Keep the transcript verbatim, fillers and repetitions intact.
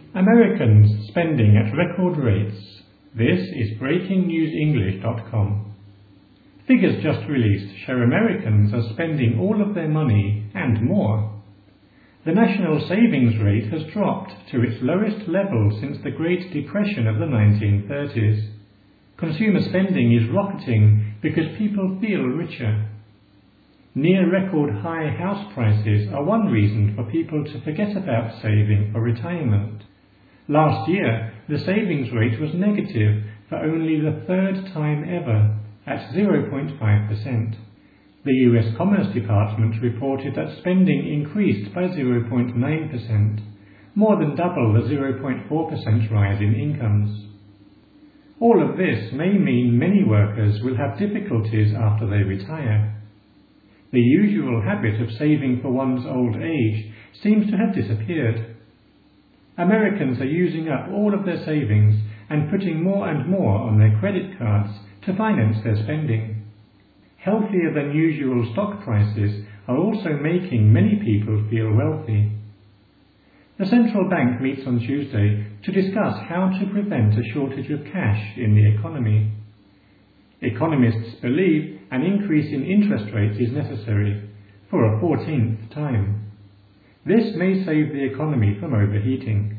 Americans spending at record rates. This is breaking news english dot com. Figures just released show Americans are spending all of their money and more. The national savings rate has dropped to its lowest level since the Great Depression of the nineteen thirties. Consumer spending is rocketing because people feel richer. Near-record high house prices are one reason for people to forget about saving for retirement. Last year, the savings rate was negative for only the third time ever, at zero point five percent. The U S Commerce Department reported that spending increased by zero point nine percent, more than double the zero point four percent rise in incomes. All of this may mean many workers will have difficulties after they retire. The usual habit of saving for one's old age seems to have disappeared. Americans are using up all of their savings and putting more and more on their credit cards to finance their spending. Healthier than usual stock prices are also making many people feel wealthy. The central bank meets on Tuesday to discuss how to prevent a shortage of cash in the economy. Economists believe an increase in interest rates is necessary, for a fourteenth time. This may save the economy from overheating.